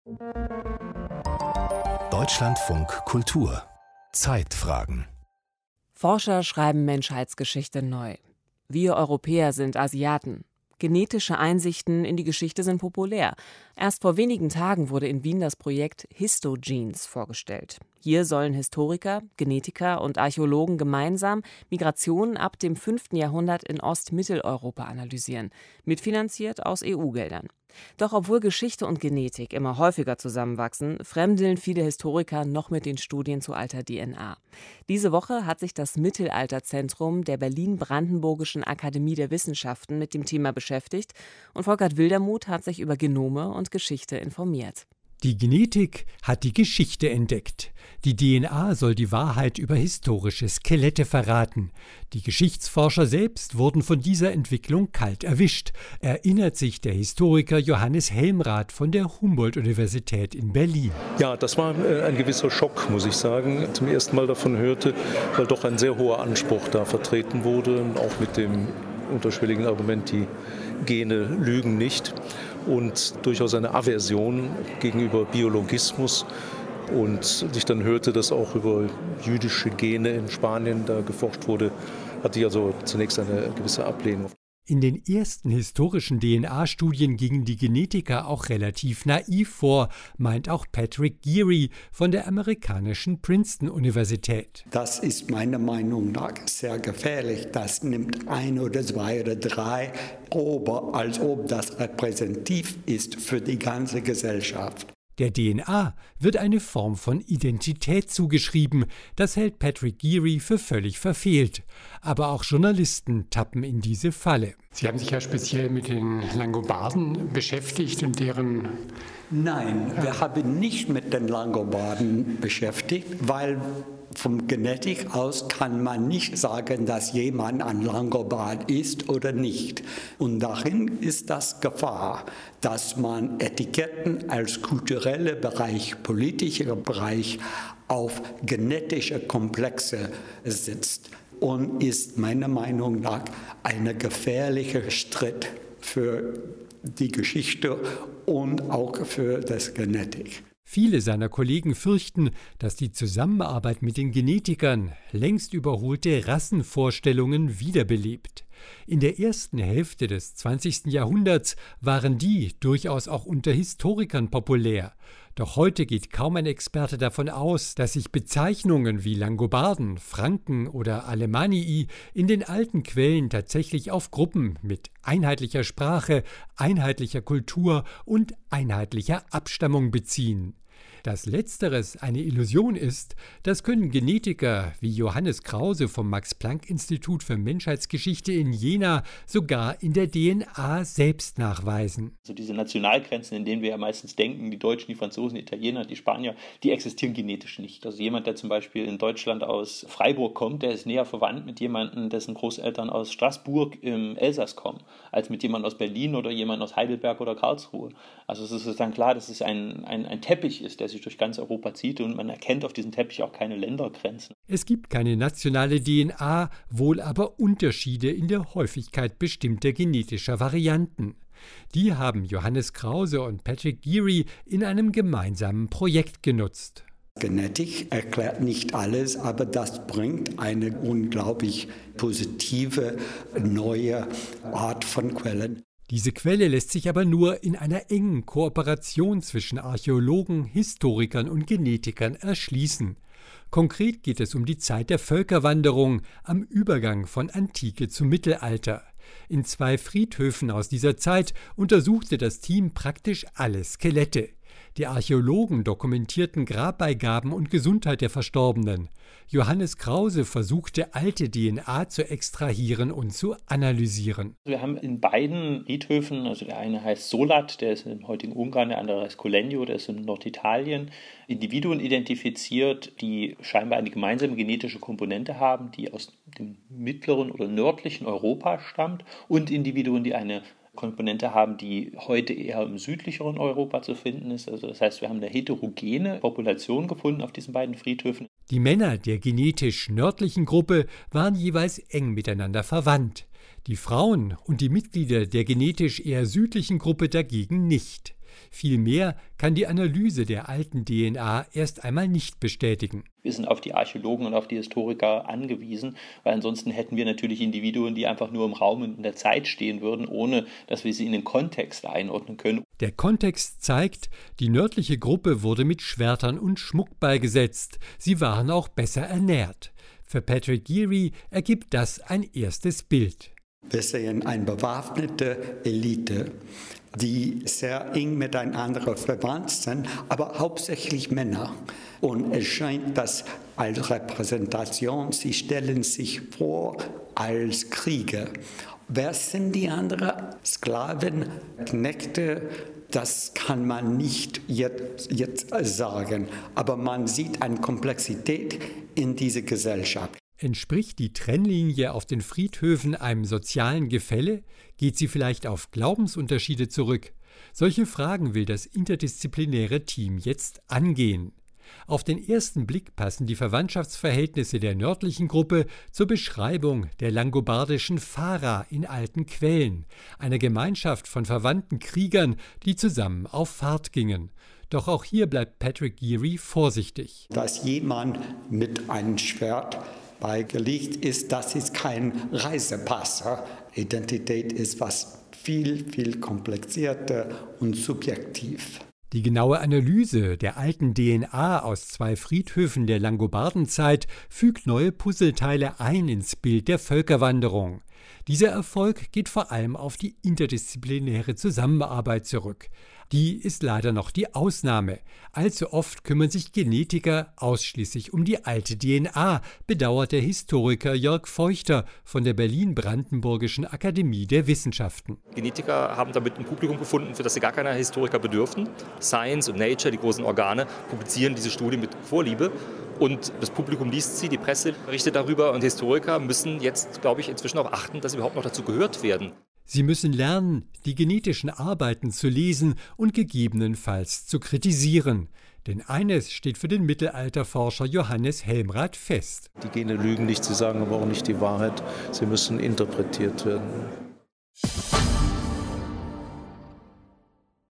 Deutschlandfunk Kultur Zeitfragen. Forscher schreiben Menschheitsgeschichte neu. Wir Europäer sind Asiaten. Genetische Einsichten in die Geschichte sind populär. Erst vor wenigen Tagen wurde in Wien das Projekt Histogenes vorgestellt. Hier sollen Historiker, Genetiker und Archäologen gemeinsam Migrationen ab dem 5. Jahrhundert in Ostmitteleuropa analysieren, mitfinanziert aus EU-Geldern. Doch obwohl Geschichte und Genetik immer häufiger zusammenwachsen, fremdeln viele Historiker noch mit den Studien zu alter DNA. Diese Woche hat sich das Mittelalterzentrum der Berlin-Brandenburgischen Akademie der Wissenschaften mit dem Thema beschäftigt und Volkert Wildermuth hat sich über Genome und Geschichte informiert. Die Genetik hat die Geschichte entdeckt. Die DNA soll die Wahrheit über historische Skelette verraten. Die Geschichtsforscher selbst wurden von dieser Entwicklung kalt erwischt, erinnert sich der Historiker Johannes Helmrath von der Humboldt-Universität in Berlin. Ja, das war ein gewisser Schock, muss ich sagen. Zum ersten Mal davon hörte, weil doch ein sehr hoher Anspruch da vertreten wurde, auch mit dem unterschwelligen Argument, die Gene lügen nicht. Und durchaus eine Aversion gegenüber Biologismus. Und als ich dann hörte, dass auch über jüdische Gene in Spanien da geforscht wurde, hatte ich also zunächst eine gewisse Ablehnung. In den ersten historischen DNA-Studien gingen die Genetiker auch relativ naiv vor, meint auch Patrick Geary von der amerikanischen Princeton-Universität. Das ist meiner Meinung nach sehr gefährlich. Das nimmt 1 oder 2 oder 3 Proben, als ob das repräsentativ ist für die ganze Gesellschaft. Der DNA wird eine Form von Identität zugeschrieben. Das hält Patrick Geary für völlig verfehlt. Aber auch Journalisten tappen in diese Falle. Sie haben sich ja speziell mit den Langobarden beschäftigt und deren... Nein, wir haben nicht mit den Langobarden beschäftigt, weil vom Genetik aus kann man nicht sagen, dass jemand ein Langobard ist oder nicht. Und darin ist das Gefahr, dass man Etiketten als kultureller Bereich, politischer Bereich auf genetische Komplexe setzt. Und ist meiner Meinung nach ein gefährlicher Schritt für die Geschichte und auch für das Genetik. Viele seiner Kollegen fürchten, dass die Zusammenarbeit mit den Genetikern längst überholte Rassenvorstellungen wiederbelebt. In der ersten Hälfte des 20. Jahrhunderts waren die durchaus auch unter Historikern populär. Doch heute geht kaum ein Experte davon aus, dass sich Bezeichnungen wie Langobarden, Franken oder Alemanni in den alten Quellen tatsächlich auf Gruppen mit einheitlicher Sprache, einheitlicher Kultur und einheitlicher Abstammung beziehen. Dass Letzteres eine Illusion ist, das können Genetiker wie Johannes Krause vom Max-Planck-Institut für Menschheitsgeschichte in Jena sogar in der DNA selbst nachweisen. Also diese Nationalgrenzen, in denen wir ja meistens denken, die Deutschen, die Franzosen, die Italiener, die Spanier, die existieren genetisch nicht. Also jemand, der zum Beispiel in Deutschland aus Freiburg kommt, der ist näher verwandt mit jemandem, dessen Großeltern aus Straßburg im Elsass kommen, als mit jemandem aus Berlin oder jemandem aus Heidelberg oder Karlsruhe. Also es ist dann klar, dass es ein Teppich ist, der sich durch ganz Europa zieht und man erkennt auf diesem Teppich auch keine Ländergrenzen. Es gibt keine nationale DNA, wohl aber Unterschiede in der Häufigkeit bestimmter genetischer Varianten. Die haben Johannes Krause und Patrick Geary in einem gemeinsamen Projekt genutzt. Genetik erklärt nicht alles, aber das bringt eine unglaublich positive, neue Art von Quellen. Diese Quelle lässt sich aber nur in einer engen Kooperation zwischen Archäologen, Historikern und Genetikern erschließen. Konkret geht es um die Zeit der Völkerwanderung am Übergang von Antike zum Mittelalter. In 2 Friedhöfen aus dieser Zeit untersuchte das Team praktisch alle Skelette. Die Archäologen dokumentierten Grabbeigaben und Gesundheit der Verstorbenen. Johannes Krause versuchte, alte DNA zu extrahieren und zu analysieren. Wir haben in beiden Friedhöfen, also der eine heißt Solat, der ist im heutigen Ungarn, der andere heißt Collegno, der ist in Norditalien, Individuen identifiziert, die scheinbar eine gemeinsame genetische Komponente haben, die aus dem mittleren oder nördlichen Europa stammt, und Individuen, die eine Komponente haben, die heute eher im südlicheren Europa zu finden ist. Also das heißt, wir haben eine heterogene Population gefunden auf diesen beiden Friedhöfen. Die Männer der genetisch nördlichen Gruppe waren jeweils eng miteinander verwandt. Die Frauen und die Mitglieder der genetisch eher südlichen Gruppe dagegen nicht. Vielmehr kann die Analyse der alten DNA erst einmal nicht bestätigen. Wir sind auf die Archäologen und auf die Historiker angewiesen, weil ansonsten hätten wir natürlich Individuen, die einfach nur im Raum und in der Zeit stehen würden, ohne dass wir sie in den Kontext einordnen können. Der Kontext zeigt, die nördliche Gruppe wurde mit Schwertern und Schmuck beigesetzt. Sie waren auch besser ernährt. Für Patrick Geary ergibt das ein erstes Bild. Wir sehen eine bewaffnete Elite, die sehr eng miteinander verwandt sind, aber hauptsächlich Männer. Und es scheint, dass als Repräsentation, sie stellen sich vor als Krieger. Wer sind die anderen? Sklaven, Knechte? Das kann man nicht jetzt sagen. Aber man sieht eine Komplexität in dieser Gesellschaft. Entspricht die Trennlinie auf den Friedhöfen einem sozialen Gefälle? Geht sie vielleicht auf Glaubensunterschiede zurück? Solche Fragen will das interdisziplinäre Team jetzt angehen. Auf den ersten Blick passen die Verwandtschaftsverhältnisse der nördlichen Gruppe zur Beschreibung der langobardischen Fara in alten Quellen, einer Gemeinschaft von verwandten Kriegern, die zusammen auf Fahrt gingen. Doch auch hier bleibt Patrick Geary vorsichtig. Dass jemand mit einem Schwert beigelegt ist, das ist kein Reisepass. Identität ist was viel komplizierter und subjektiv. Die genaue Analyse der alten DNA aus 2 Friedhöfen der Langobardenzeit fügt neue Puzzleteile ein ins Bild der Völkerwanderung. Dieser Erfolg geht vor allem auf die interdisziplinäre Zusammenarbeit zurück. Die ist leider noch die Ausnahme. Allzu oft kümmern sich Genetiker ausschließlich um die alte DNA, bedauert der Historiker Jörg Feuchter von der Berlin-Brandenburgischen Akademie der Wissenschaften. Genetiker haben damit ein Publikum gefunden, für das sie gar keiner Historiker bedürften. Science und Nature, die großen Organe, publizieren diese Studie mit Vorliebe. Und das Publikum liest sie, die Presse berichtet darüber und Historiker müssen jetzt, glaube ich, inzwischen auch achten, dass sie überhaupt noch dazu gehört werden. Sie müssen lernen, die genetischen Arbeiten zu lesen und gegebenenfalls zu kritisieren. Denn eines steht für den Mittelalterforscher Johannes Helmrath fest. Die Gene lügen nicht, sie sagen aber auch nicht die Wahrheit. Sie müssen interpretiert werden.